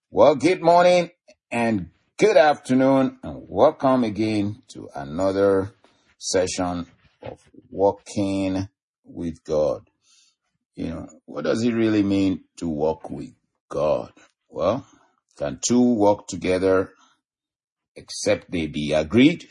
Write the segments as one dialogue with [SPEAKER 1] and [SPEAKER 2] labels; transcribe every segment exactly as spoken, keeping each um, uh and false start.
[SPEAKER 1] Well, good morning and good afternoon, and welcome again to another session of Walking with God. You know, what does it really mean to walk with God? Well, can two walk together except they be agreed?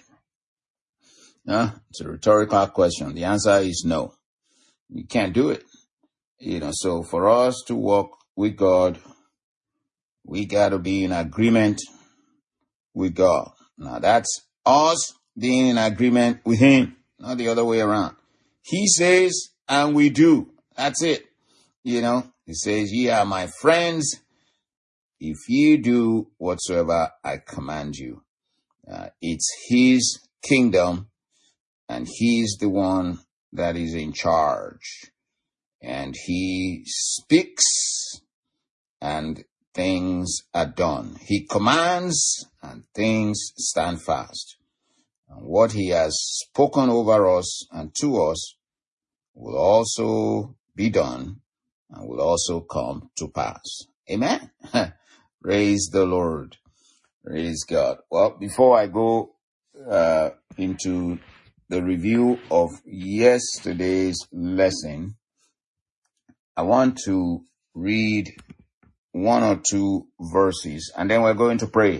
[SPEAKER 1] Uh, it's a rhetorical question. The answer is no. You can't do it. You know, so for us to walk with God, we got to be in agreement with God. Now that's us being in agreement with Him, not the other way around. He says, and we do. That's it. You know, He says, ye are my friends if ye do whatsoever I command you. Uh, it's His kingdom, and He's the one that is in charge. And He speaks, and things are done. He commands, and things stand fast. And what He has spoken over us and to us will also be done and will also come to pass. Amen. Praise the Lord. Praise God. Well, before I go uh, into the review of yesterday's lesson, I want to read one or two verses, and then we're going to pray.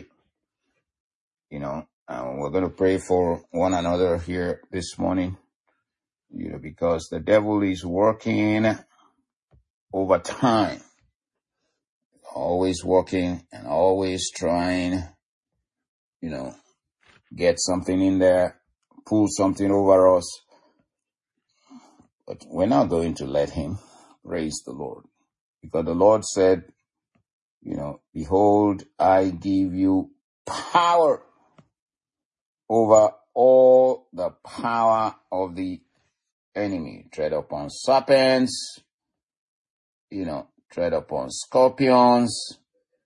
[SPEAKER 1] You know, and we're going to pray for one another here this morning, you know, because the devil is working over time, always working and always trying, you know, get something in there, pull something over us. But we're not going to let him. Praise the Lord. Because the Lord said, you know, behold, I give you power over all the power of the enemy. Tread upon serpents, you know, tread upon scorpions,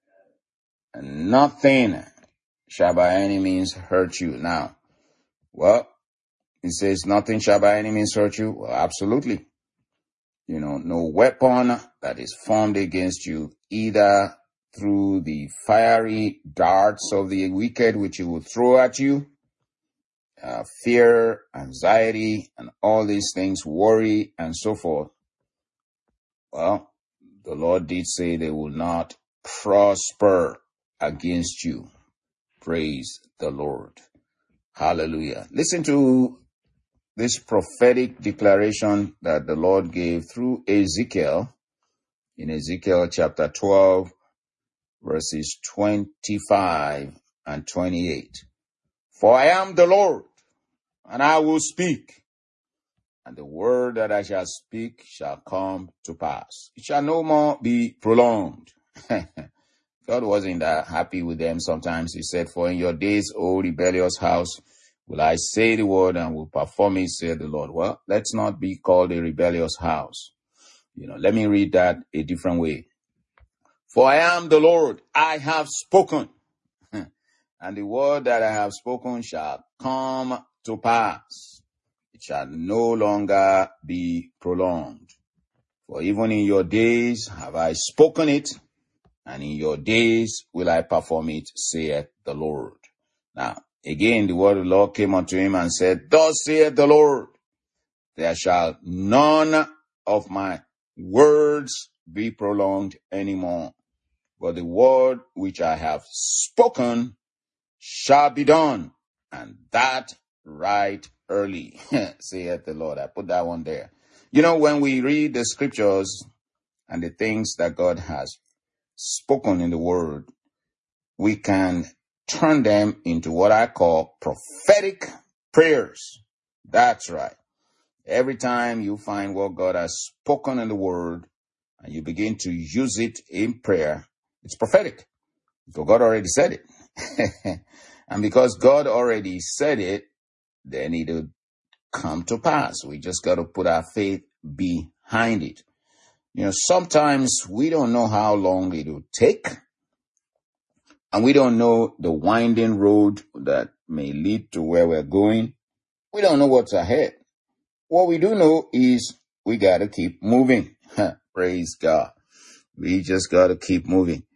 [SPEAKER 1] and nothing shall by any means hurt you. Now, well, it says nothing shall by any means hurt you. Well, absolutely. You know, no weapon that is formed against you, either through the fiery darts of the wicked, which he will throw at you, uh, fear, anxiety, and all these things, worry, and so forth. Well, the Lord did say they will not prosper against you. Praise the Lord. Hallelujah. Listen to this prophetic declaration that the Lord gave through Ezekiel in Ezekiel chapter twelve, verses twenty-five and twenty-eight. For I am the Lord, and I will speak, and the word that I shall speak shall come to pass. It shall no more be prolonged. God wasn't that happy with them sometimes. He said, for in your days, O rebellious house, will I say the word and will perform it, said the Lord. Well, let's not be called a rebellious house. You know, let me read that a different way. For I am the Lord, I have spoken, and the word that I have spoken shall come to pass. It shall no longer be prolonged. For even in your days have I spoken it, and in your days will I perform it, saith the Lord. Now, again, the word of the Lord came unto him and said, thus saith the Lord, there shall none of my words be prolonged anymore, but the word which I have spoken shall be done, and that right early, saith the Lord. I put that one there. You know, when we read the scriptures and the things that God has spoken in the word, we can turn them into what I call prophetic prayers. That's right. Every time you find what God has spoken in the word and you begin to use it in prayer, it's prophetic. So God already said it. And because God already said it, then it'll come to pass. We just got to put our faith behind it. You know, sometimes we don't know how long it'll take, and we don't know the winding road that may lead to where we're going. We don't know what's ahead. What we do know is we got to keep moving. Praise God. We just got to keep moving.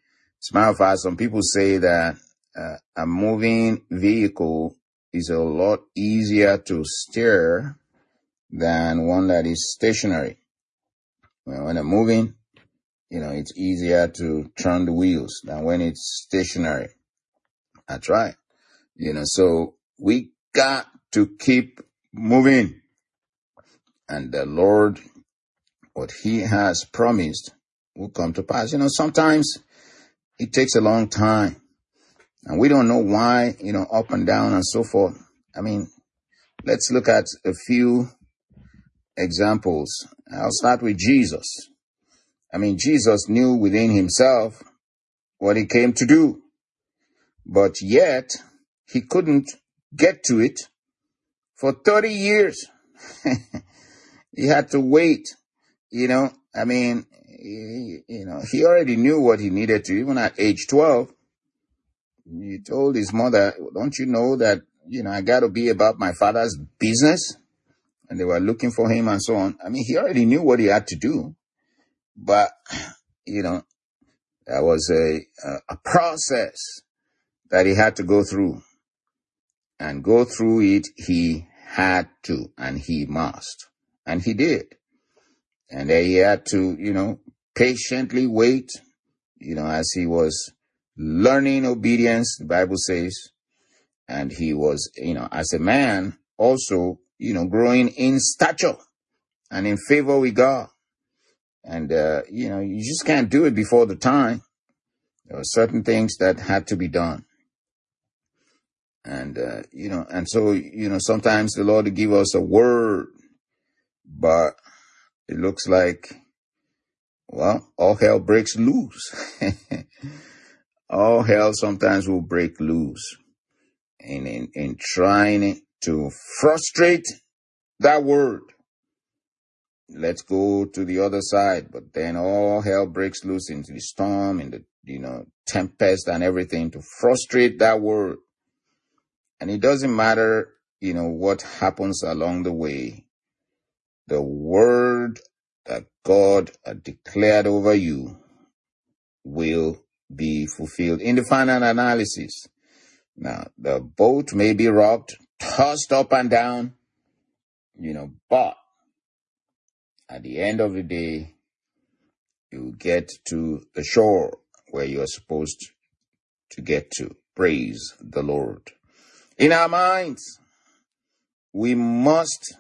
[SPEAKER 1] As a matter of fact, some people say that uh, a moving vehicle is a lot easier to steer than one that is stationary. Well, when they're moving, you know, it's easier to turn the wheels than when it's stationary. That's right. You know, so we got to keep moving. And the Lord, what he has promised will come to pass. You know, sometimes it takes a long time. And we don't know why, you know, up and down and so forth. I mean, let's look at a few examples. I'll start with Jesus. I mean, Jesus knew within himself what he came to do, but yet he couldn't get to it for thirty years. He had to wait, you know, I mean, he, you know, he already knew what he needed to. Even at age twelve, he told his mother, don't you know that, you know, I got to be about my father's business? And they were looking for him and so on. I mean, he already knew what he had to do, but, you know, that was a, a process that he had to go through. And go through it, he had to, and he must. And he did. And then he had to, you know, patiently wait, you know, as he was learning obedience, the Bible says. And he was, you know, as a man, also, you know, growing in stature and in favor with God. And, uh, you know, you just can't do it before the time. There were certain things that had to be done. And, uh, you know, and so, you know, sometimes the Lord will give us a word, but it looks like, well, all hell breaks loose. All hell sometimes will break loose in, in, in trying to frustrate that word. Let's go to the other side, but then all hell breaks loose into the storm, in the, you know, tempest and everything to frustrate that word. And it doesn't matter, you know, what happens along the way. The word that God had declared over you will be fulfilled in the final analysis. Now, the boat may be rocked, tossed up and down, you know, but at the end of the day, you get to the shore where you're supposed to get to. Praise the Lord. In our minds, we must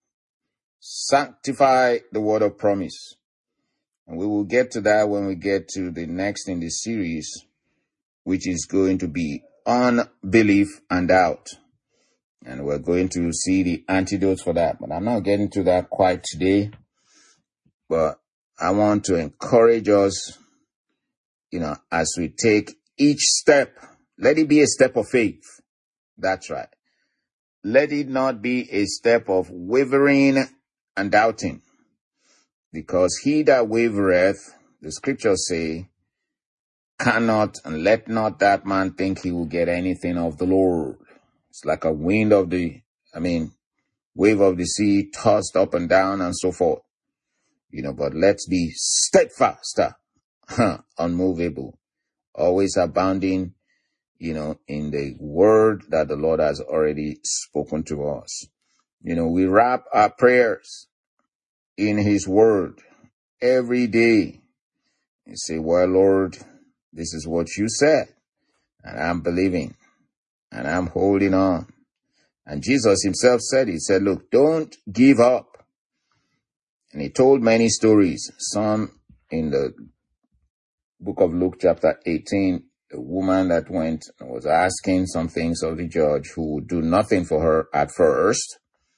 [SPEAKER 1] sanctify the word of promise. And we will get to that when we get to the next in this series, which is going to be unbelief and doubt. And we're going to see the antidotes for that. But I'm not getting to that quite today. But I want to encourage us, you know, as we take each step, let it be a step of faith. That's right. Let it not be a step of wavering and doubting. Because he that wavereth, the scriptures say, cannot, and let not that man think he will get anything of the Lord. It's like a wind of the, I mean, wave of the sea, tossed up and down and so forth. You know, but let's be steadfast, huh, unmovable, always abounding, you know, in the word that the Lord has already spoken to us. You know, we wrap our prayers in his word every day. You say, well, Lord, this is what you said, and I'm believing, and I'm holding on. And Jesus himself said, he said, look, don't give up. And he told many stories, some in the book of Luke chapter eighteen, the woman that went and was asking some things of the judge who would do nothing for her at first,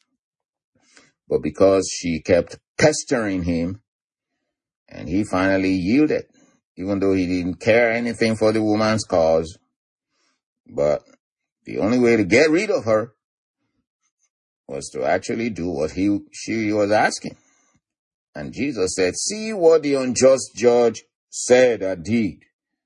[SPEAKER 1] but because she kept pestering him, and he finally yielded, even though he didn't care anything for the woman's cause. But the only way to get rid of her was to actually do what he she was asking. And Jesus said, see what the unjust judge said or did.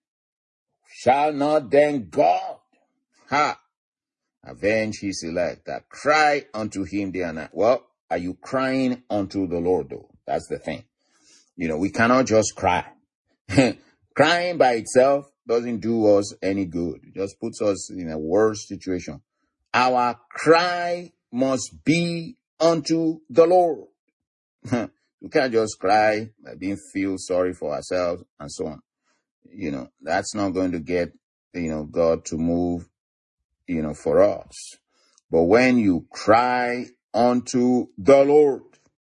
[SPEAKER 1] Shall not then God, ha, avenge his elect that cry unto him day and night? Well, are you crying unto the Lord though? That's the thing. You know, we cannot just cry. Crying by itself doesn't do us any good. It just puts us in a worse situation. Our cry must be unto the Lord. We can't just cry by being feel sorry for ourselves and so on. You know, that's not going to get, you know, God to move, you know, for us. But when you cry unto the Lord,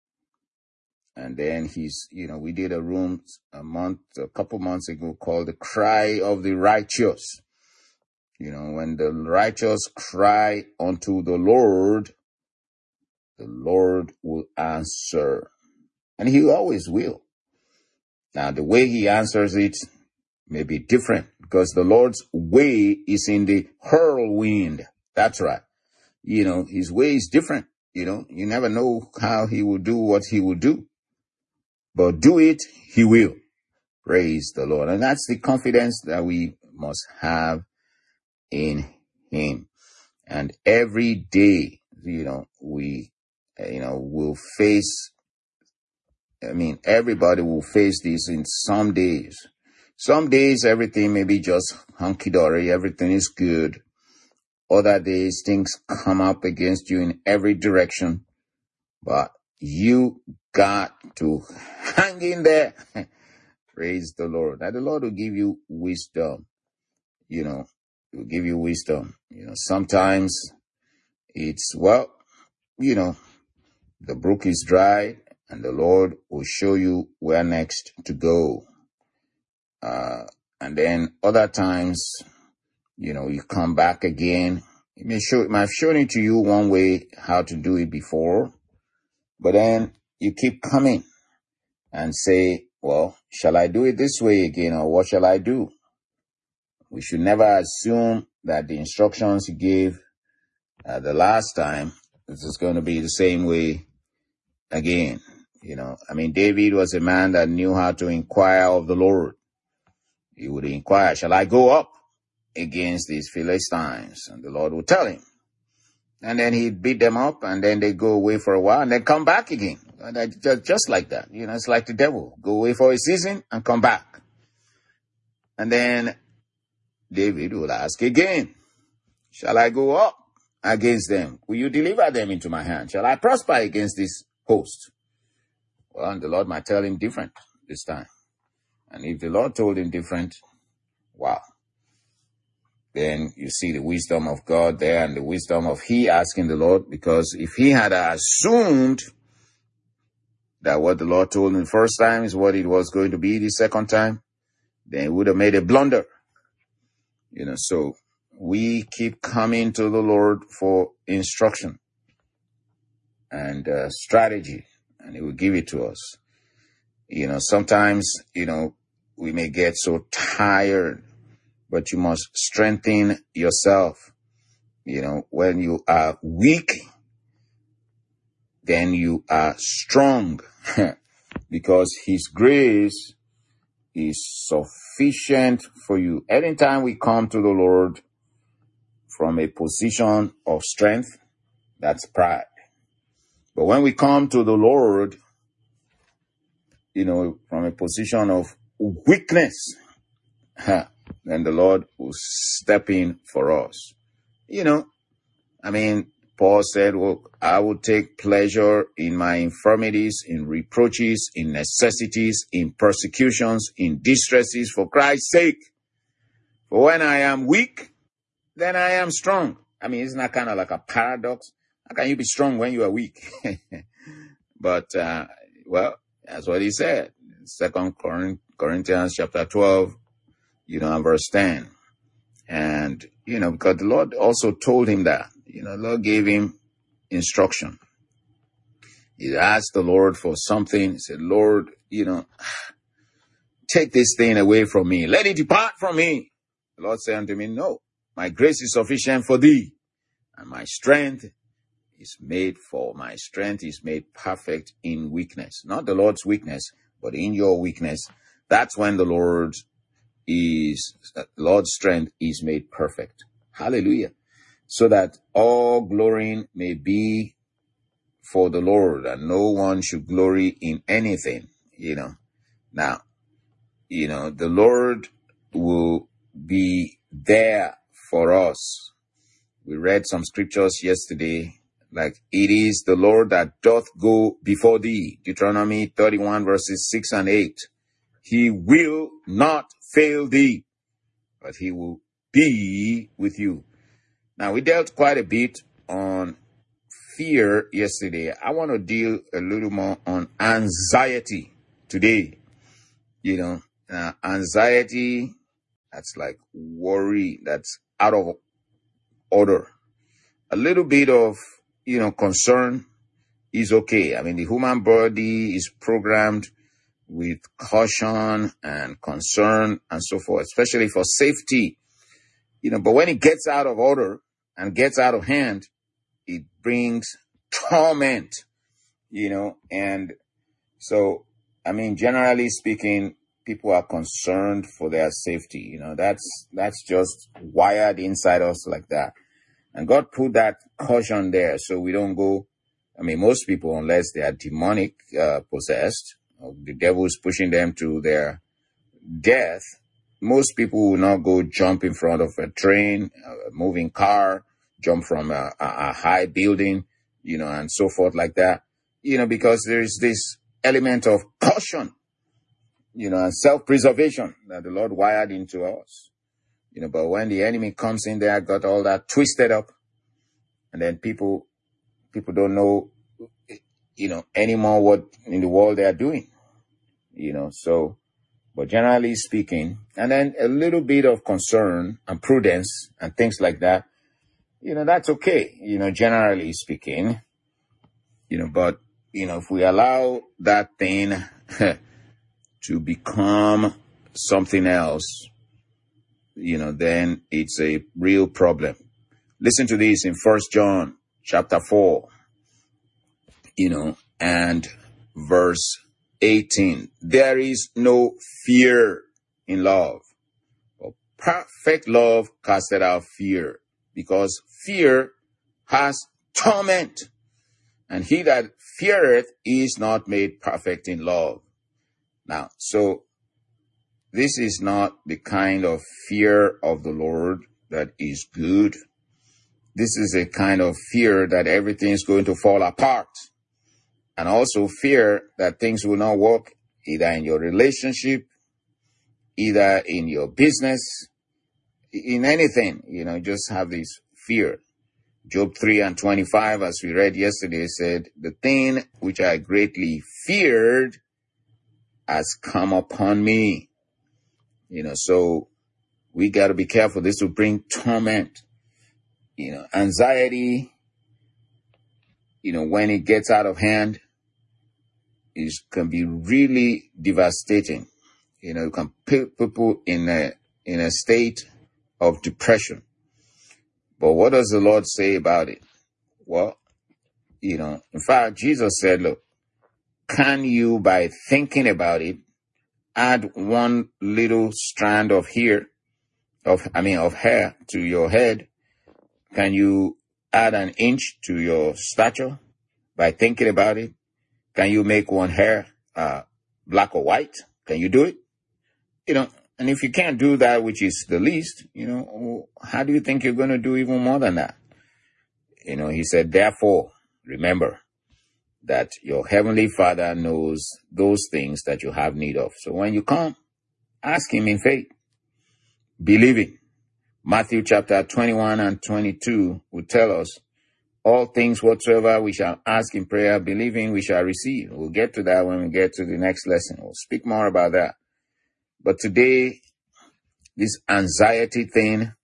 [SPEAKER 1] and then he's, you know, we did a room a month, a couple months ago called The Cry of the Righteous. You know, when the righteous cry unto the Lord, the Lord will answer. And he always will. Now, the way he answers it may be different because the Lord's way is in the whirlwind. That's right. You know, his way is different. You know, you never know how he will do what he will do. But do it, he will. Praise the Lord. And that's the confidence that we must have in him. And every day, you know, we, you know, will face, I mean, everybody will face this in some days. Some days, everything may be just hunky-dory. Everything is good. Other days, things come up against you in every direction. But you got to hang in there. Praise the Lord. Now, the Lord will give you wisdom. You know, he will give you wisdom. You know, sometimes it's, well, you know, the brook is dry and the Lord will show you where next to go. Uh, and then other times, you know, you come back again. It may show, it might have shown it to you one way how to do it before, but then you keep coming and say, well, shall I do it this way again, or what shall I do? We should never assume that the instructions you gave uh, the last time, this is going to be the same way again. You know, I mean, David was a man that knew how to inquire of the Lord. He would inquire, shall I go up against these Philistines? And the Lord would tell him. And then he'd beat them up, and then they go away for a while, and then come back again. And just, just like that. You know, it's like the devil. Go away for a season and come back. And then David will ask again, shall I go up against them? Will you deliver them into my hand? Shall I prosper against this host? Well, and the Lord might tell him different this time. And if the Lord told him different, wow. Then you see the wisdom of God there and the wisdom of he asking the Lord, because if he had assumed that what the Lord told him the first time is what it was going to be the second time, then he would have made a blunder. You know, so we keep coming to the Lord for instruction and uh, strategy, and he will give it to us. You know, sometimes, you know, we may get so tired, but you must strengthen yourself. You know, when you are weak, then you are strong because his grace is sufficient for you. Anytime we come to the Lord from a position of strength, that's pride. But when we come to the Lord, you know, from a position of weakness, then the Lord will step in for us. You know, I mean, Paul said, well, I will take pleasure in my infirmities, in reproaches, in necessities, in persecutions, in distresses for Christ's sake. For when I am weak, then I am strong. I mean, isn't that kind of like a paradox? How can you be strong when you are weak? But, uh, well, that's what he said. Second Corinthians chapter twelve, you know, and verse ten. And, you know, because the Lord also told him that. You know, the Lord gave him instruction. He asked the Lord for something. He said, Lord, you know, take this thing away from me. Let it depart from me. The Lord said unto me, no, my grace is sufficient for thee, and my strength is made for, my strength is made perfect in weakness. Not the Lord's weakness, but in your weakness. That's when the Lord is, the Lord's strength is made perfect. Hallelujah. So that all glory may be for the Lord, and no one should glory in anything, you know. Now, you know, the Lord will be there for us. We read some scriptures yesterday, like, it is the Lord that doth go before thee. Deuteronomy thirty-one verses six and eight. He will not fail thee, but he will be with you. Now, we dealt quite a bit on fear yesterday. I want to deal a little more on anxiety today. You know, uh, anxiety, that's like worry, that's out of order. A little bit of, you know, concern is okay. I mean, the human body is programmed with caution and concern and so forth, especially for safety. You know, but when it gets out of order and gets out of hand, it brings torment, you know. And so, I mean, generally speaking, people are concerned for their safety. You know, that's, that's just wired inside us like that. And God put that caution there so we don't go, I mean, most people, unless they are demonic, uh, possessed, or the devil is pushing them to their death, most people will not go jump in front of a train, a moving car, jump from a, a, a high building, you know, and so forth like that, you know, because there is this element of caution, you know, and self-preservation that the Lord wired into us, you know. But when the enemy comes in there, got all that twisted up, and then people, people don't know, you know, anymore what in the world they are doing, you know, so, but generally speaking, and then a little bit of concern and prudence and things like that, you know, that's okay, you know, generally speaking, you know, but, you know, if we allow that thing to become something else, you know, then it's a real problem. Listen to this in First John chapter four, you know, and verse eighteen. There is no fear in love, but perfect love casteth out fear, because fear has torment, and he that feareth is not made perfect in love. Now, so this is not the kind of fear of the Lord that is good. This is a kind of fear that everything is going to fall apart, and also fear that things will not work either in your relationship, either in your business, in anything, you know, just have this fear. Job three and twenty-five, as we read yesterday, said, the thing which I greatly feared has come upon me. You know, so we got to be careful. This will bring torment, you know, anxiety, you know, when it gets out of hand, it can be really devastating. You know, you can put people in a, in a state of depression. But what does the Lord say about it? Well, you know, in fact, Jesus said, look, can you, by thinking about it, add one little strand of hair, of, I mean, of hair to your head? Can you add an inch to your stature by thinking about it? Can you make one hair, uh, black or white? Can you do it? You know, and if you can't do that, which is the least, you know, how do you think you're going to do even more than that? You know, he said, therefore, remember that your heavenly Father knows those things that you have need of. So when you come, ask him in faith, believing. Matthew chapter twenty-one and twenty-two will tell us, all things whatsoever we shall ask in prayer, believing we shall receive. We'll get to that when we get to the next lesson. We'll speak more about that. But today, this anxiety thing,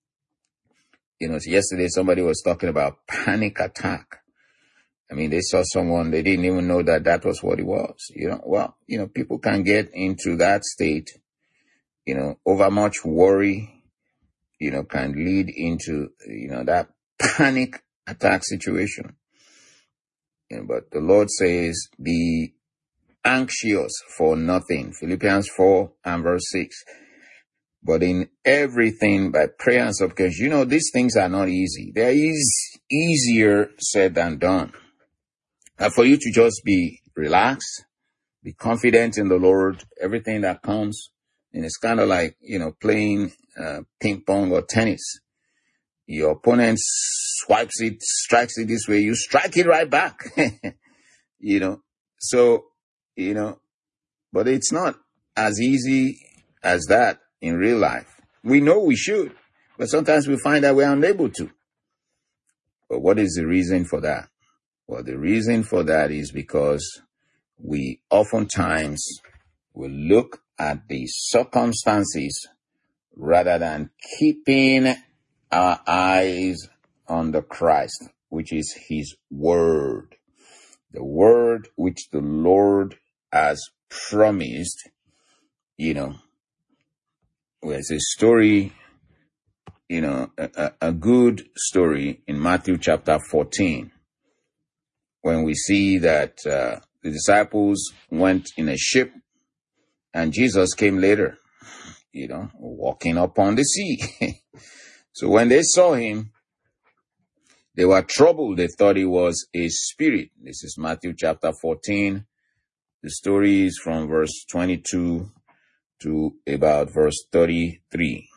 [SPEAKER 1] you know, yesterday somebody was talking about panic attack. I mean, they saw someone, they didn't even know that that was what it was. You know, well, you know, people can get into that state, you know, over much worry, you know, can lead into, you know, that panic attack situation. You know, but the Lord says, be anxious for nothing. Philippians four and verse six. But in everything by prayer and supplication. You know, these things are not easy. There is easier said than done. And for you to just be relaxed, be confident in the Lord, everything that comes And it's kind of like, you know, playing uh, ping pong or tennis. Your opponent swipes it, strikes it this way, you strike it right back. You know, so, you know, but it's not as easy as that in real life. We know we should, but sometimes we find that we're unable to. But what is the reason for that? Well, the reason for that is because we oftentimes will look at the circumstances rather than keeping our eyes on the Christ, which is his word. The word which the Lord has promised, you know, there's a story, you know, a, a good story in Matthew chapter fourteen, when we see that uh, the disciples went in a ship and Jesus came later, you know, walking upon the sea. So when they saw him, they were troubled. They thought he was a spirit. This is Matthew chapter fourteen. The story is from verse twenty-two to about verse thirty-three.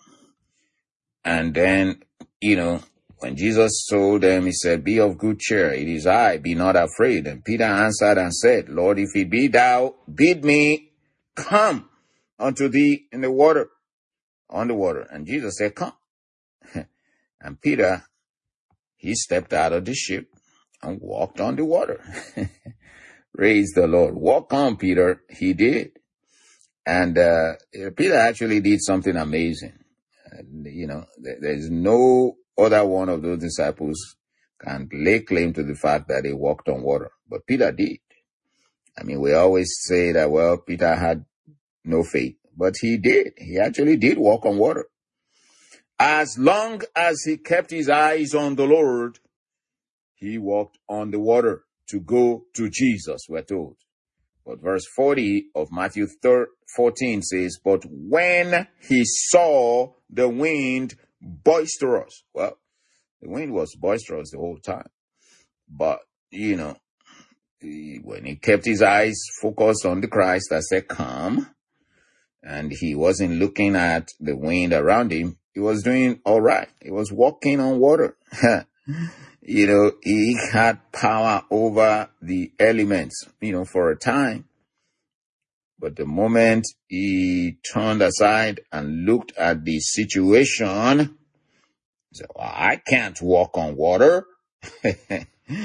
[SPEAKER 1] And then, you know, when Jesus told them, he said, "Be of good cheer. It is I. Be not afraid." And Peter answered and said, "Lord, if it be thou, bid me come unto thee in the water, on the water." And Jesus said, "Come." And Peter, he stepped out of the ship and walked on the water. Praise the Lord. Walk on, Peter. He did. And uh, Peter actually did something amazing. And, you know, there, there's no other one of those disciples can lay claim to the fact that they walked on water. But Peter did. I mean, we always say that, well, Peter had no faith. But he did. He actually did walk on water. As long as he kept his eyes on the Lord, he walked on the water to go to Jesus, we're told. But verse forty of Matthew fourteen says, "But when he saw the wind boisterous," well, the wind was boisterous the whole time. But, you know, when he kept his eyes focused on the Christ, I said, "Come," and he wasn't looking at the wind around him, he was doing all right. He was walking on water. You know, he had power over the elements, you know, for a time. But the moment he turned aside and looked at the situation, he said, "Well, I can't walk on water." Then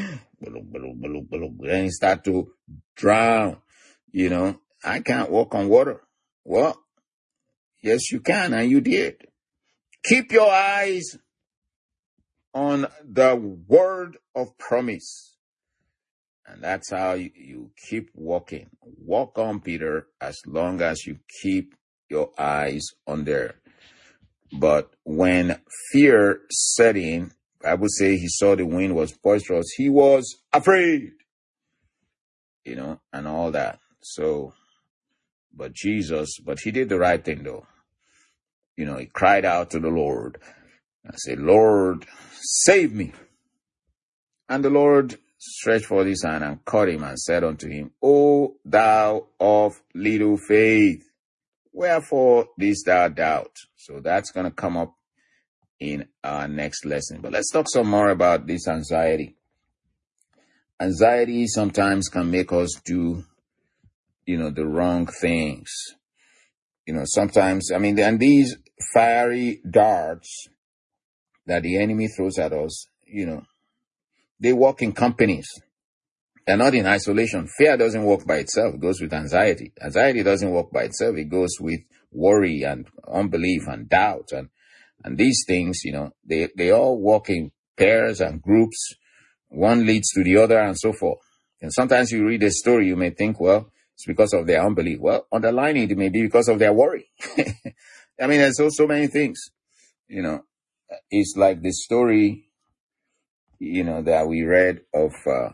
[SPEAKER 1] he started to drown. You know, "I can't walk on water." Well, yes, you can, and you did. Keep your eyes on the word of promise. And that's how you, you keep walking. Walk on, Peter, as long as you keep your eyes on there. But when fear set in, I would say he saw the wind was boisterous, he was afraid, you know, and all that. So, but Jesus, but he did the right thing though. You know, he cried out to the Lord. I said, "Lord, save me." And the Lord stretched forth his hand and caught him and said unto him, "O thou of little faith, wherefore didst thou doubt?" So that's going to come up in our next lesson. But let's talk some more about this anxiety. Anxiety sometimes can make us do, you know, the wrong things. You know, sometimes, I mean, and these fiery darts that the enemy throws at us, you know, they work in companies. They're not in isolation. Fear doesn't work by itself. It goes with anxiety. Anxiety doesn't work by itself. It goes with worry and unbelief and doubt. And, and these things, you know, they, they all work in pairs and groups. One leads to the other and so forth. And sometimes you read a story, you may think, well, it's because of their unbelief. Well, underlying it, it may be because of their worry. I mean, there's so, so many things, you know. It's like the story, you know, that we read of uh,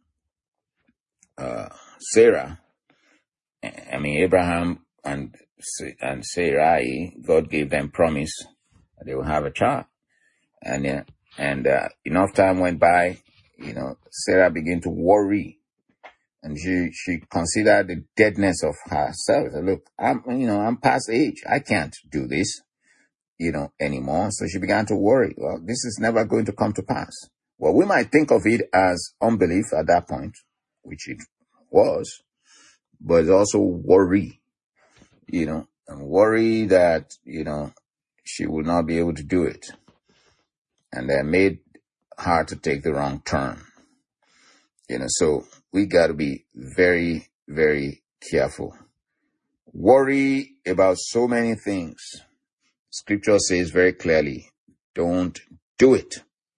[SPEAKER 1] uh, Sarah. I mean, Abraham and and Sarai, God gave them promise that they will have a child. And uh, and uh, enough time went by, you know, Sarah began to worry. And she, she considered the deadness of herself. Look, I'm, you know, I'm past age. I can't do this, you know, anymore. So she began to worry. Well, this is never going to come to pass. Well, we might think of it as unbelief at that point, which it was, but it's also worry, you know, and worry that, you know, she will not be able to do it. And that made her to take the wrong turn. You know, so we got to be very, very careful. Worry about so many things. Scripture says very clearly, don't do it.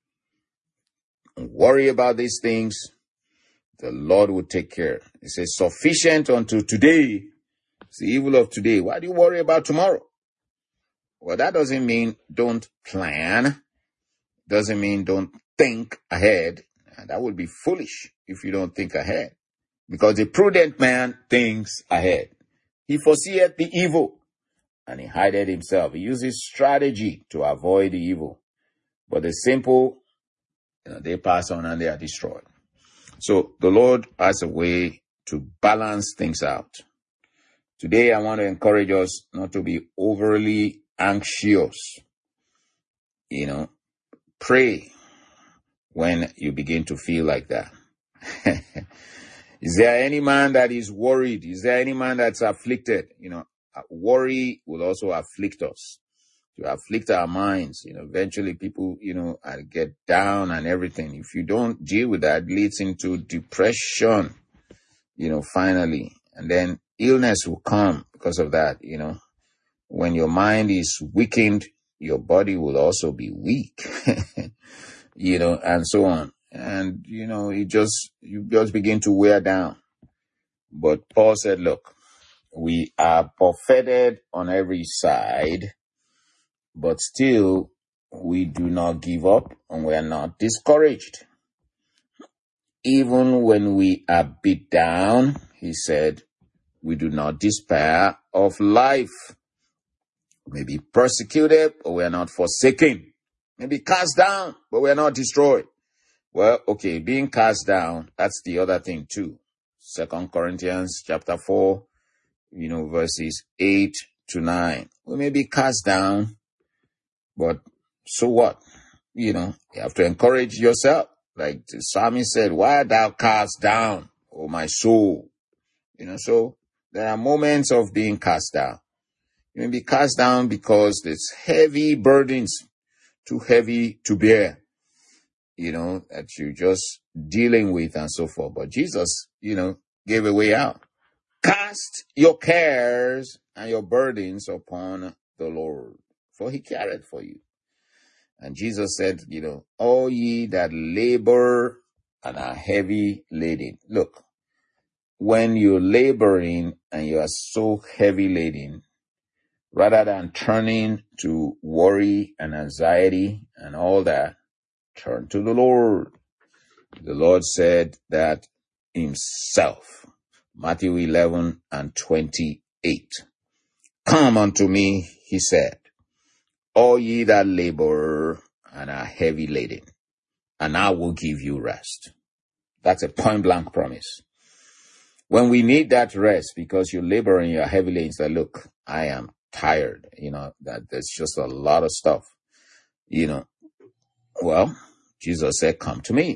[SPEAKER 1] Worry about these things. The Lord will take care. It says, sufficient unto today. It's the evil of today. Why do you worry about tomorrow? Well, that doesn't mean don't plan. Doesn't mean don't think ahead. And that would be foolish if you don't think ahead. Because the prudent man thinks ahead. He foreseeth the evil, and he hideth himself. He uses strategy to avoid the evil. But the simple, you know, they pass on and they are destroyed. So the Lord has a way to balance things out. Today, I want to encourage us not to be overly anxious. You know, pray when you begin to feel like that. Is there any man that is worried? Is there any man that's afflicted? You know, worry will also afflict us, to afflict our minds. You know, eventually people, you know, get down and everything. If you don't deal with that, it leads into depression, you know, finally. And then illness will come because of that, you know. When your mind is weakened, your body will also be weak, you know, and so on. And, you know, it just, you just begin to wear down. But Paul said, look, we are buffeted on every side, but still we do not give up and we are not discouraged. Even when we are beat down, he said, we do not despair of life. We may be persecuted, but we are not forsaken. We may be cast down, but we are not destroyed. Well, okay, being cast down, that's the other thing too. Second Corinthians chapter four, you know, verses eight to nine. We may be cast down, but so what? You know, you have to encourage yourself. Like the psalmist said, why art thou cast down, O my soul? You know, so there are moments of being cast down. You may be cast down because there's heavy burdens, too heavy to bear, you know, that you're just dealing with and so forth. But Jesus, you know, gave a way out. Cast your cares and your burdens upon the Lord, for he careth for you. And Jesus said, you know, all ye that labor and are heavy laden. Look, when you're laboring and you are so heavy laden, rather than turning to worry and anxiety and all that, turn to the Lord. The Lord said that himself. Matthew eleven and twenty-eight. Come unto me, he said, all ye that labor and are heavy laden, and I will give you rest. That's a point blank promise. When we need that rest because you labor and you're heavy laden, say, look, I am tired, you know, that there's just a lot of stuff, you know. Well, Jesus said, come to me.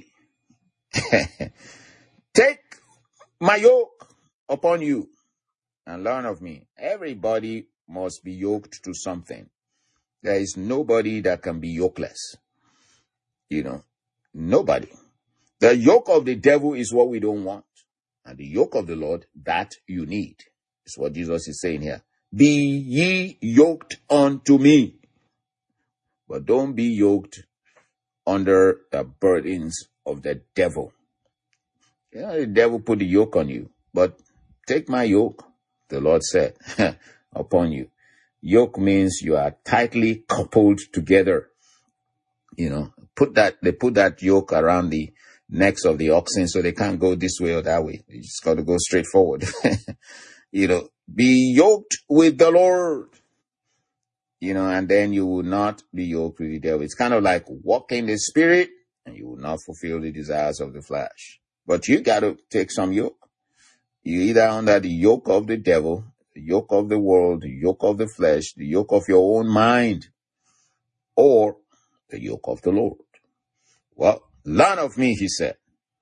[SPEAKER 1] Take my yoke upon you and learn of me. Everybody must be yoked to something. There is nobody that can be yokeless. You know, nobody. The yoke of the devil is what we don't want. And the yoke of the Lord, that you need. Is what Jesus is saying here. Be ye yoked unto me. But don't be yoked under the burdens of the devil. You know, the devil put the yoke on you. But take my yoke, the Lord said, upon you. Yoke means you are tightly coupled together. You know, put that, they put that yoke around the necks of the oxen so they can't go this way or that way. You just got to go straight forward. You know, be yoked with the Lord. You know, and then you will not be yoked with the devil. It's kind of like walk in the spirit and you will not fulfill the desires of the flesh. But you got to take some yoke. You're either under the yoke of the devil, the yoke of the world, the yoke of the flesh, the yoke of your own mind, or the yoke of the Lord. Well, learn of me, he said.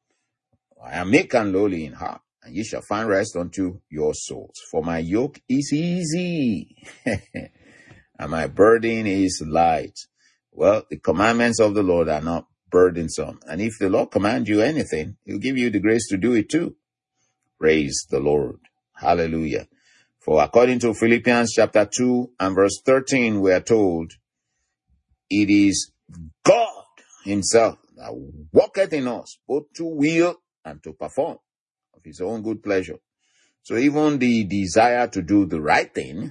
[SPEAKER 1] I am meek and lowly in heart, and ye shall find rest unto your souls. For my yoke is easy, and my burden is light. Well, the commandments of the Lord are not burdensome. And if the Lord commands you anything, he'll give you the grace to do it too. Praise the Lord. Hallelujah. For according to Philippians chapter two and verse thirteen, we are told, it is God himself that worketh in us, both to will and to perform of his own good pleasure. So even the desire to do the right thing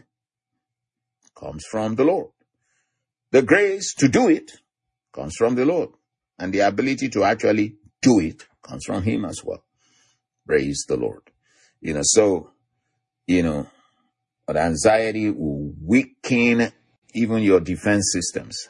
[SPEAKER 1] comes from the Lord. The grace to do it comes from the Lord. And the ability to actually do it comes from him as well. Praise the Lord. You know, so, you know, but anxiety will weaken even your defense systems.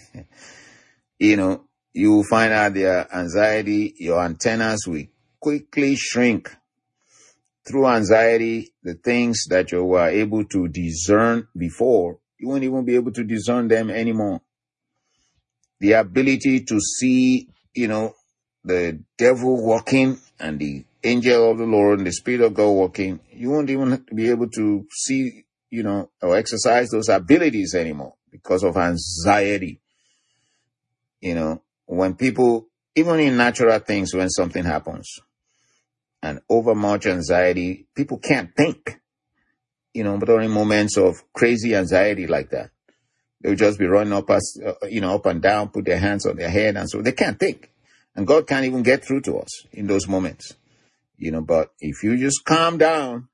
[SPEAKER 1] You know, you will find out their anxiety, your antennas will quickly shrink. Through anxiety, the things that you were able to discern before, you won't even be able to discern them anymore. The ability to see, you know, the devil walking and the angel of the Lord and the Spirit of God walking, you won't even be able to see, you know, or exercise those abilities anymore because of anxiety. You know, when people, even in natural things, when something happens and over much anxiety, people can't think, you know, but during moments of crazy anxiety like that, they'll just be running up, us, uh, you know, up and down, put their hands on their head, and so they can't think. And God can't even get through to us in those moments, you know, but if you just calm down,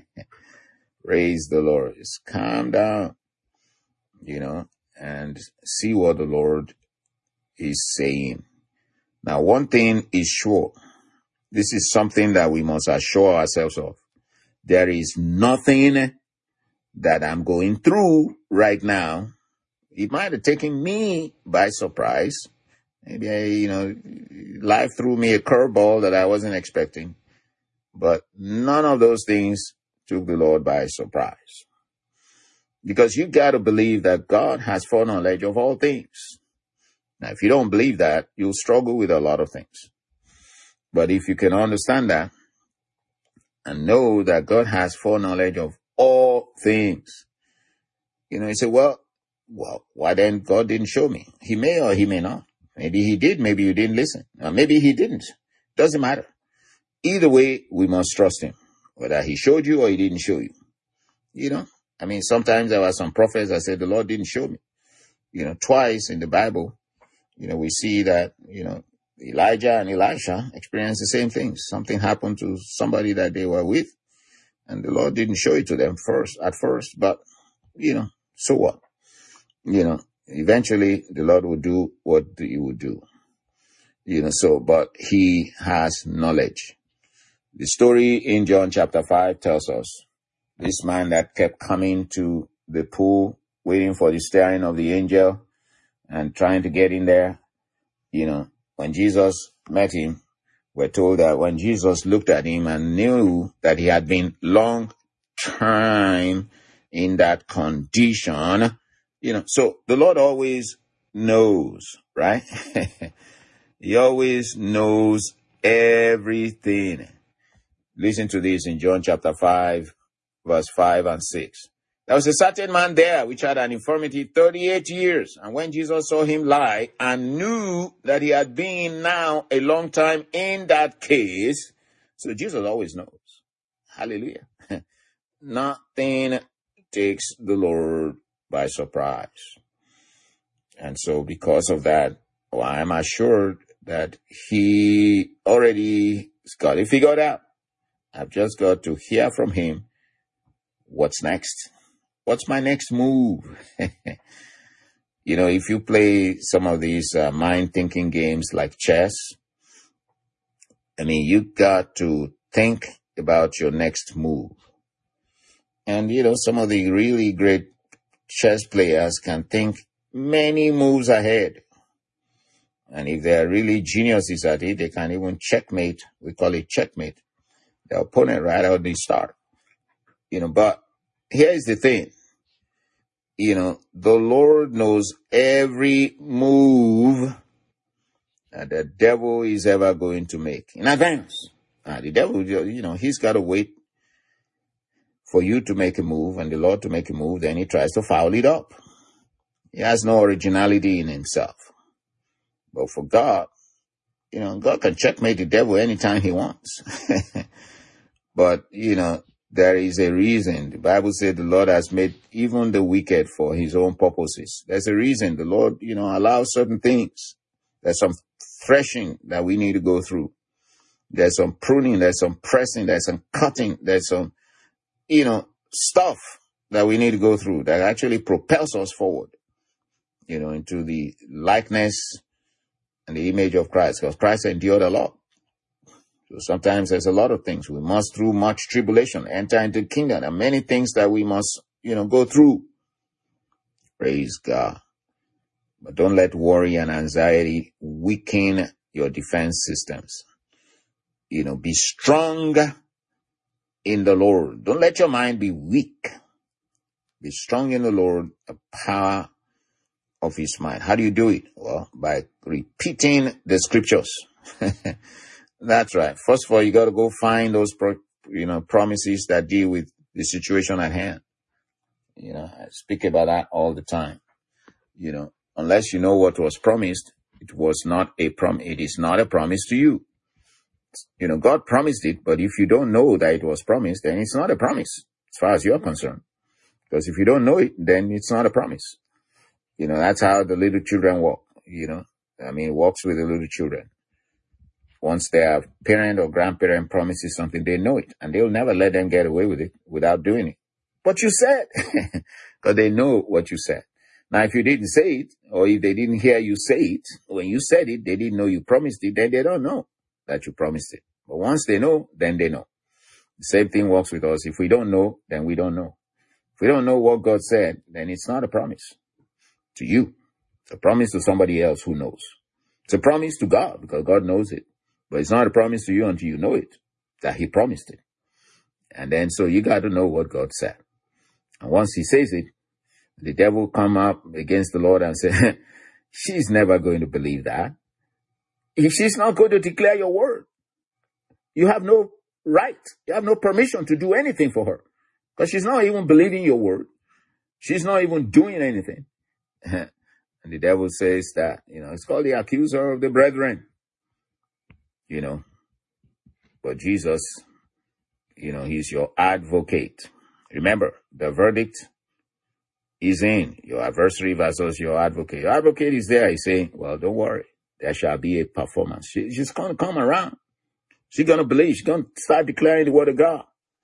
[SPEAKER 1] praise the Lord, just calm down, you know, and see what the Lord is saying. Now, one thing is sure. This is something that we must assure ourselves of. There is nothing that I'm going through right now. It might have taken me by surprise. Maybe, I, you know, life threw me a curveball that I wasn't expecting. But none of those things took the Lord by surprise. Because you got to believe that God has foreknowledge of all things. Now, if you don't believe that, you'll struggle with a lot of things. But if you can understand that and know that God has foreknowledge of all things, you know, you say, well, well, why then God didn't show me? He may or he may not. Maybe he did, maybe you didn't listen. Or maybe he didn't. Doesn't matter. Either way, we must trust him. Whether he showed you or he didn't show you. You know, I mean, sometimes there were some prophets that said the Lord didn't show me. You know, twice in the Bible, you know, we see that, you know, Elijah and Elisha experienced the same things. Something happened to somebody that they were with, and the Lord didn't show it to them first, at first, but, you know, so what? You know, eventually the Lord will do what he would do. You know, so, but he has knowledge. The story in John chapter five tells us this man that kept coming to the pool, waiting for the stirring of the angel and trying to get in there. You know, when Jesus met him, we're told that when Jesus looked at him and knew that he had been long time in that condition, you know, so the Lord always knows, right? He always knows everything. Listen to this in John chapter five, verse five and six. There was a certain man there which had an infirmity thirty-eight years. And when Jesus saw him lie and knew that he had been now a long time in that case, so Jesus always knows. Hallelujah. Nothing takes the Lord by surprise. And so because of that, well, I'm assured that he already got it figured out. I've just got to hear from him. What's next? What's my next move? You know, if you play some of these uh, mind thinking games like chess, I mean, you got to think about your next move. And, you know, some of the really great chess players can think many moves ahead. And if they're really geniuses at it, they can even checkmate. We call it checkmate. the opponent right out the start. You know, but here's the thing. You know, the Lord knows every move that the devil is ever going to make in advance. Uh, the devil, you know, he's got to wait for you to make a move and the Lord to make a move. Then he tries to foul it up. He has no originality in himself. But for God, you know, God can checkmate the devil anytime he wants. But, you know, there is a reason. The Bible said the Lord has made even the wicked for his own purposes. There's a reason the Lord, you know, allows certain things. There's some threshing that we need to go through. There's some pruning, there's some pressing, there's some cutting, there's some, you know, stuff that we need to go through that actually propels us forward, you know, into the likeness and the image of Christ, because Christ endured a lot. So sometimes there's a lot of things. We must, through much tribulation, enter into the kingdom. There are many things that we must, you know, go through. Praise God. But don't let worry and anxiety weaken your defense systems. You know, be strong in the Lord. Don't let your mind be weak. Be strong in the Lord, the power of his mind. How do you do it? Well, by repeating the scriptures. That's right. First of all, you got to go find those, pro, you know, promises that deal with the situation at hand. You know, I speak about that all the time. You know, unless you know what was promised, it was not a prom. It is not a promise to you. You know, God promised it, but if you don't know that it was promised, then it's not a promise as far as you're concerned. Because if you don't know it, then it's not a promise. You know, that's how the little children walk. You know, I mean, walks with the little children. Once their parent or grandparent promises something, they know it, and they'll never let them get away with it without doing it. But you said, because they know what you said. Now, if you didn't say it, or if they didn't hear you say it, when you said it, they didn't know you promised it, then they don't know that you promised it. But once they know, then they know. The same thing works with us. If we don't know, then we don't know. If we don't know what God said, then it's not a promise to you. It's a promise to somebody else who knows. It's a promise to God because God knows it. But it's not a promise to you until you know it, that he promised it. And then so you got to know what God said. And once he says it, the devil come up against the Lord and say, she's never going to believe that. If she's not going to declare your word, you have no right. You have no permission to do anything for her because she's not even believing your word. She's not even doing anything. And the devil says that, you know, it's called the accuser of the brethren. You know, but Jesus, you know, he's your advocate. Remember, the verdict is in. Your adversary versus your advocate. Your advocate is there. He's saying, well, don't worry. There shall be a performance. She, she's going to come around. She's going to believe. She's going to start declaring the word of God.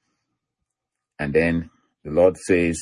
[SPEAKER 1] And then the Lord says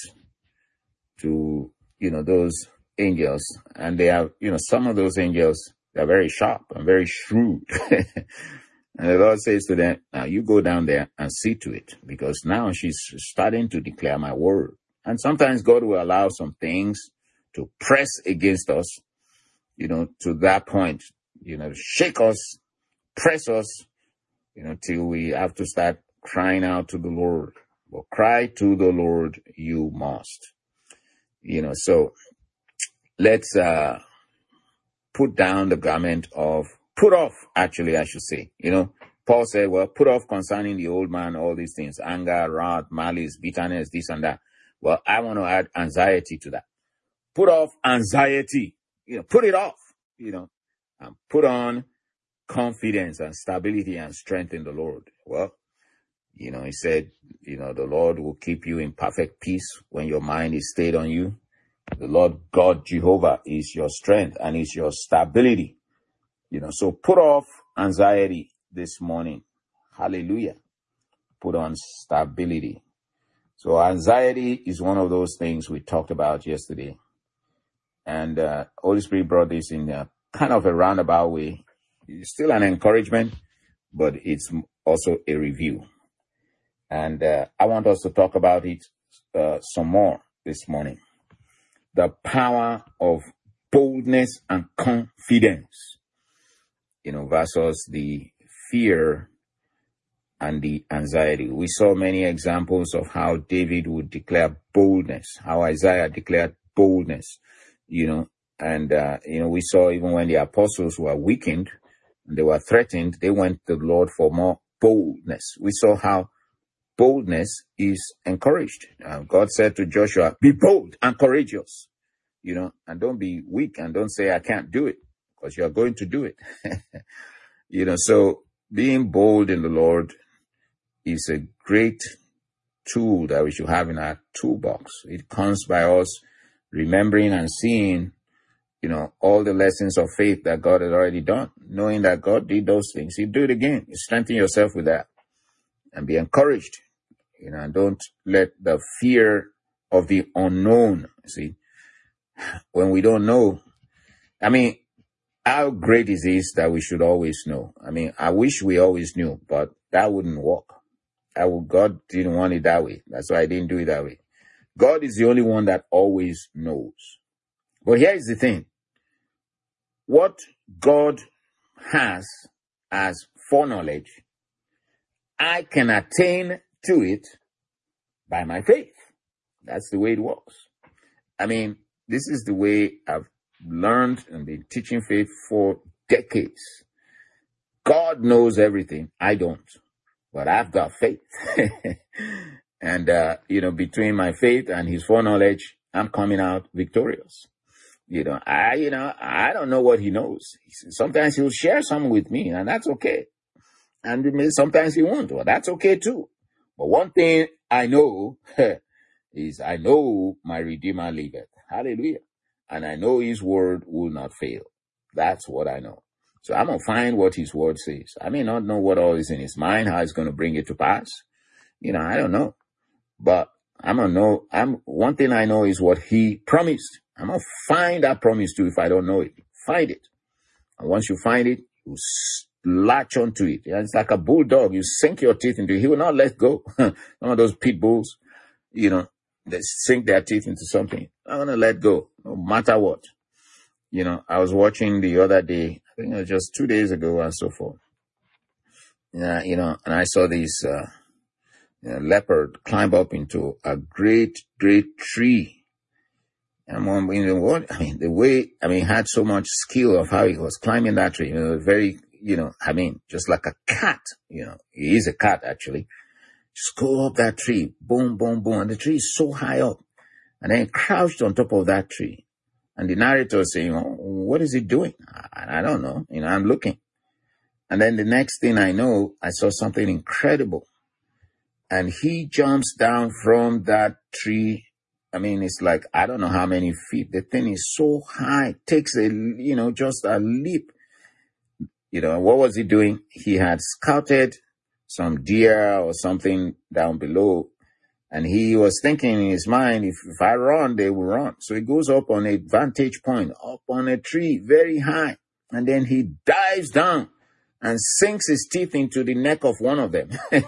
[SPEAKER 1] to, you know, those angels, and they have, you know, some of those angels, they're very sharp and very shrewd. And the Lord says to them, now you go down there and see to it, because now she's starting to declare my word. And sometimes God will allow some things to press against us, you know, to that point, you know, shake us, press us, you know, till we have to start crying out to the Lord. Well, cry to the Lord you must. You know, so let's, uh, put down the garment of, put off, actually, I should say. You know, Paul said, well, put off concerning the old man, all these things, anger, wrath, malice, bitterness, this and that. Well, I want to add anxiety to that. Put off anxiety, you know, put it off, you know, and put on confidence and stability and strength in the Lord. Well, you know, he said, you know, the Lord will keep you in perfect peace when your mind is stayed on you. The Lord God Jehovah is your strength and is your stability. You know, so put off anxiety this morning. Hallelujah. Put on stability. So anxiety is one of those things we talked about yesterday. And uh, Holy Spirit brought this in a kind of a roundabout way. It's still an encouragement, but it's also a review. And uh, I want us to talk about it uh, some more this morning. The power of boldness and confidence, you know, versus the fear and the anxiety. We saw many examples of how David would declare boldness, how Isaiah declared boldness, you know, and, uh, you know, we saw even when the apostles were weakened, they were threatened, they went to the Lord for more boldness. We saw how boldness is encouraged. Uh, God said to Joshua, be bold and courageous, you know, and don't be weak and don't say, I can't do it, because you're going to do it. You know, so being bold in the Lord is a great tool that we should have in our toolbox. It comes by us remembering and seeing, you know, all the lessons of faith that God has already done, knowing that God did those things. You do it again. You strengthen yourself with that and be encouraged, you know, and don't let the fear of the unknown, see, when we don't know, I mean, how great is this that we should always know? I mean, I wish we always knew, but that wouldn't work. I would, God didn't want it that way. That's why I didn't do it that way. God is the only one that always knows. But here is the thing. What God has as foreknowledge, I can attain to it by my faith. That's the way it works. I mean, this is the way I've learned and been teaching faith for decades. God knows everything. I don't. But I've got faith. And, uh, you know, between my faith and his foreknowledge, I'm coming out victorious. You know, I, you know, I don't know what he knows. Sometimes he'll share some with me, and that's okay. And sometimes he won't, well, that's okay too. But one thing I know is I know my Redeemer liveth. Hallelujah. And I know his word will not fail. That's what I know. So I'm going to find what his word says. I may not know what all is in his mind, how he's going to bring it to pass. You know, I don't know. But I'm going to know, I'm, one thing I know is what he promised. I'm going to find that promise too if I don't know it. Find it. And once you find it, you latch onto it. It's like a bulldog. You sink your teeth into it. He will not let go. Some of those pit bulls, you know, they sink their teeth into something. I'm going to let go, no matter what. You know, I was watching the other day, I think it was just two days ago and so forth. Yeah, you know, and I saw this uh, you know, leopard climb up into a great, great tree. And one, you know, what, I mean, the way, I mean, he had so much skill of how he was climbing that tree. You know, very, you know, I mean, just like a cat, you know, he is a cat actually. Just go up that tree, boom, boom, boom. And the tree is so high up. And then crouched on top of that tree. And the narrator is saying, oh, what is he doing? I, I don't know. You know, I'm looking. And then the next thing I know, I saw something incredible. And he jumps down from that tree. I mean, it's like, I don't know how many feet. The thing is so high. Takes a, you know, just a leap. You know, what was he doing? He had scouted some deer or something down below. And he was thinking in his mind, if, if I run, they will run. So he goes up on a vantage point, up on a tree, very high. And then he dives down and sinks his teeth into the neck of one of them.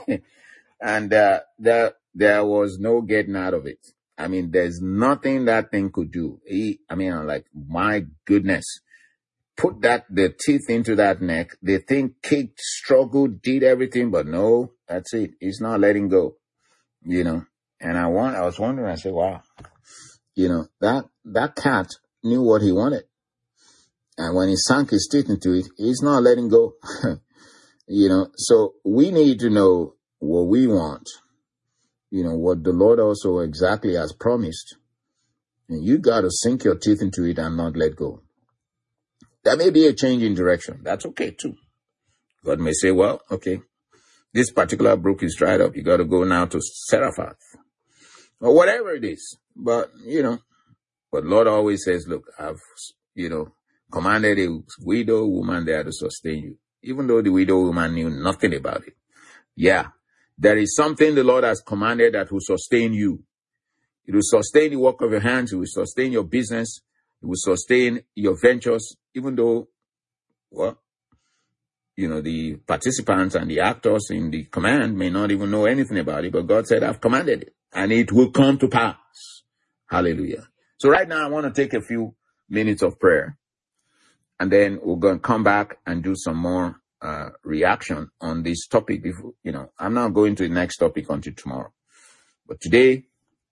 [SPEAKER 1] And uh, there, there was no getting out of it. I mean, there's nothing that thing could do. He, I mean, I'm like, my goodness. Put that, the teeth into that neck. The thing kicked, struggled, did everything, but no, that's it. It's not letting go, you know. And I want, I was wondering, I said, wow, you know, that, that cat knew what he wanted. And when he sank his teeth into it, he's not letting go. You know, so we need to know what we want, you know, what the Lord also exactly has promised. And you got to sink your teeth into it and not let go. That may be a change in direction. That's okay too. God may say, well, okay, this particular brook is dried up. You got to go now to Seraphat. Or whatever it is. But, you know, but Lord always says, look, I've, you know, commanded a widow woman there to sustain you. Even though the widow woman knew nothing about it. Yeah, there is something the Lord has commanded that will sustain you. It will sustain the work of your hands. It will sustain your business. It will sustain your ventures. Even though, well, you know, the participants and the actors in the command may not even know anything about it. But God said, I've commanded it. And it will come to pass. Hallelujah. So right now, I want to take a few minutes of prayer. And then we're going to come back and do some more uh, reaction on this topic before, you know, I'm not going to the next topic until tomorrow. But today,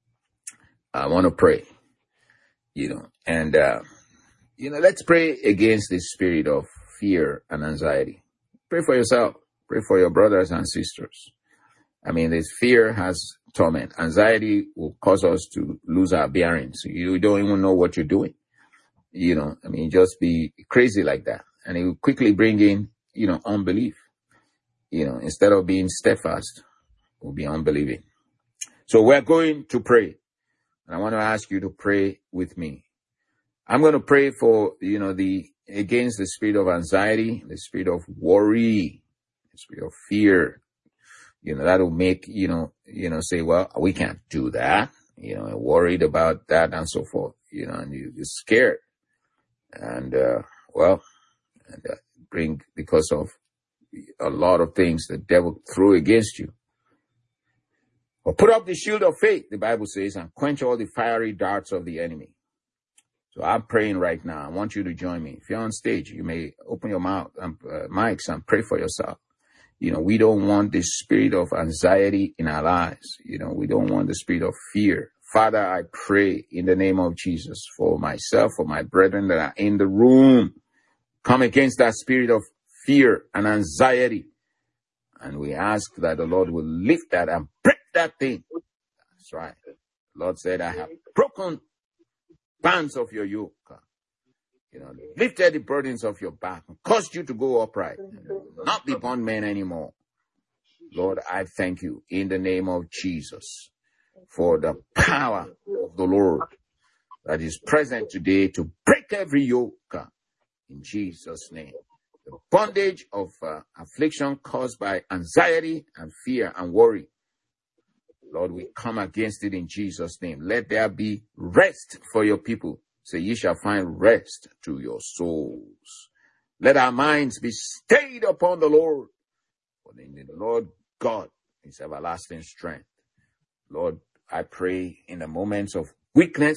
[SPEAKER 1] I want to pray, you know, and, uh, you know, let's pray against this spirit of fear and anxiety. Pray for yourself. Pray for your brothers and sisters. I mean, this fear has torment. Anxiety will cause us to lose our bearings. You don't even know what you're doing. You know, I mean, just be crazy like that. And it will quickly bring in, you know, unbelief. You know, instead of being steadfast, we'll be unbelieving. So we're going to pray. And I want to ask you to pray with me. I'm going to pray for, you know, the, against the spirit of anxiety, the spirit of worry, the spirit of fear. You know, that will make, you know, you know, say, well, we can't do that, you know, worried about that and so forth, you know, and you, you're scared. And, uh, well, and, uh, bring, because of a lot of things the devil threw against you. Or put up the shield of faith, the Bible says, and quench all the fiery darts of the enemy. So I'm praying right now. I want you to join me. If you're on stage, you may open your mouth and uh, mics and pray for yourself. You know, we don't want the spirit of anxiety in our lives. You know, we don't want the spirit of fear. Father, I pray in the name of Jesus for myself, for my brethren that are in the room. Come against that spirit of fear and anxiety. And we ask that the Lord will lift that and break that thing. That's right. The Lord said, I have broken bands of your yoke. You know, lifted the burdens of your back and caused you to go upright and not be bondmen anymore. Lord, I thank you in the name of Jesus for the power of the Lord that is present today to break every yoke in Jesus' name. The bondage of uh, affliction caused by anxiety and fear and worry. Lord, we come against it in Jesus' name. Let there be rest for your people. So ye shall find rest to your souls. Let our minds be stayed upon the Lord. For in the Lord God is everlasting strength. Lord, I pray in the moments of weakness,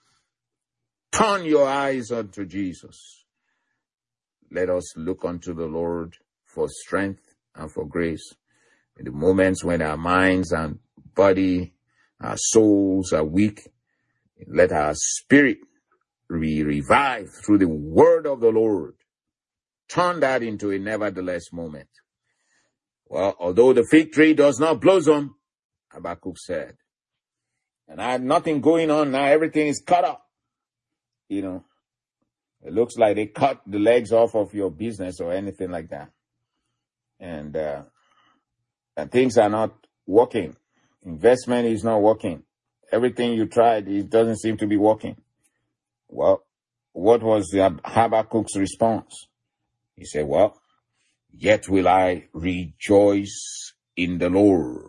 [SPEAKER 1] turn your eyes unto Jesus. Let us look unto the Lord for strength and for grace. In the moments when our minds and body, our souls are weak, let our spirit be revived through the word of the Lord. Turn that into a nevertheless moment. Well, although the fig tree does not blossom, Habakkuk said, and I had nothing going on now, everything is cut up. You know, it looks like they cut the legs off of your business or anything like that. And, uh, and things are not working. Investment is not working. Everything you tried, it doesn't seem to be working. Well, what was Habakkuk's response? He said, well, yet will I rejoice in the Lord.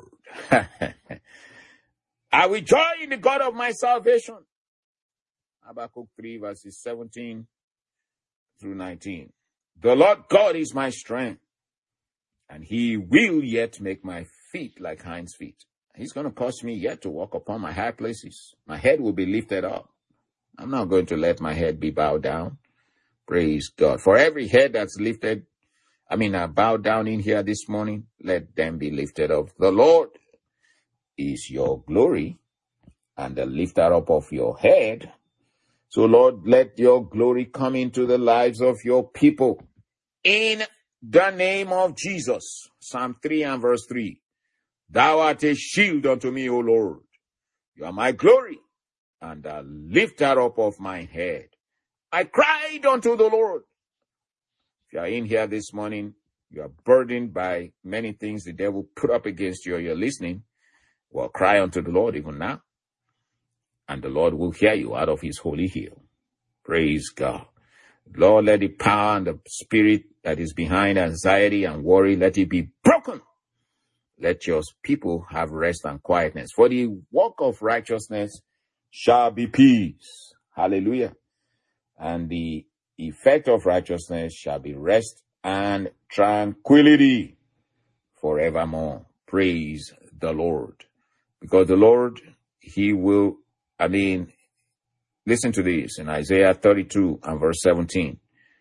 [SPEAKER 1] I will joy in the God of my salvation. Habakkuk three verses seventeen through nineteen. The Lord God is my strength, and he will yet make my feet like hinds' feet. He's going to cause me yet to walk upon my high places. My head will be lifted up. I'm not going to let my head be bowed down. Praise God. For every head that's lifted, I mean, I bowed down in here this morning, let them be lifted up. The Lord is your glory and the lifter up of your head. So, Lord, let your glory come into the lives of your people. In the name of Jesus. Psalm three and verse three. Thou art a shield unto me, O Lord. You are my glory and the lifter up of my head. I cried unto the Lord. If you are in here this morning, you are burdened by many things the devil put up against you, or you're listening, well, cry unto the Lord even now. And the Lord will hear you out of his holy hill. Praise God. Lord, let the power and the spirit that is behind anxiety and worry, let it be broken. Let your people have rest and quietness. For the work of righteousness shall be peace. Hallelujah. And the effect of righteousness shall be rest and tranquility forevermore. Praise the Lord. Because the Lord, he will, I mean, listen to this in Isaiah thirty-two and verse seventeen.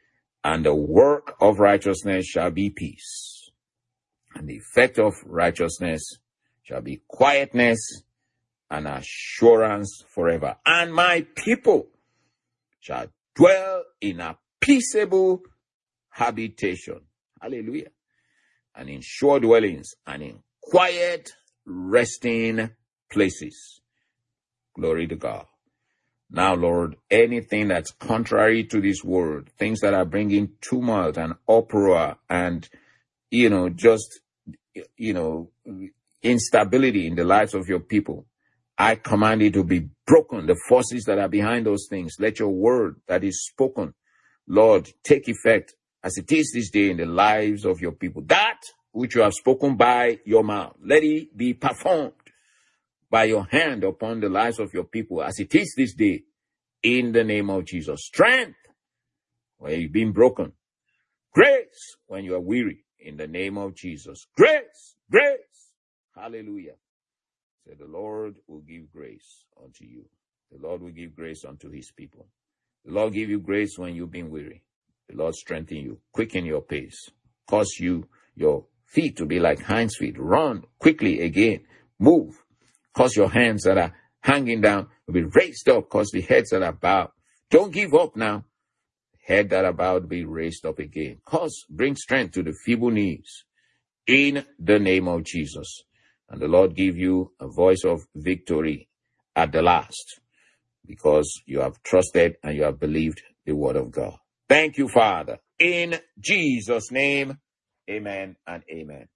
[SPEAKER 1] And the work of righteousness shall be peace. And the effect of righteousness shall be quietness and assurance forever. And my people shall dwell in a peaceable habitation. Hallelujah. And in sure dwellings and in quiet resting places. Glory to God. Now, Lord, anything that's contrary to this word, things that are bringing tumult and uproar and, you know, just, you know, instability in the lives of your people, I command it to be broken. The forces that are behind those things, let your word that is spoken, Lord, take effect as it is this day in the lives of your people. That which you have spoken by your mouth, let it be performed by your hand upon the lives of your people as it is this day in the name of Jesus. Strength when you've been broken. Grace when you are weary in the name of Jesus. Grace, grace. Hallelujah. Say the Lord will give grace unto you. The Lord will give grace unto his people. The Lord give you grace when you've been weary. The Lord strengthen you, quicken your pace, cause you, your feet to be like hinds feet. Run quickly again. Move. Cause your hands that are hanging down will be raised up. Cause the heads that are bowed. Don't give up now. Head that are bowed will be raised up again. Cause, bring strength to the feeble knees in the name of Jesus. And the Lord give you a voice of victory at the last because you have trusted and you have believed the word of God. Thank you, Father. In Jesus' name, amen and amen.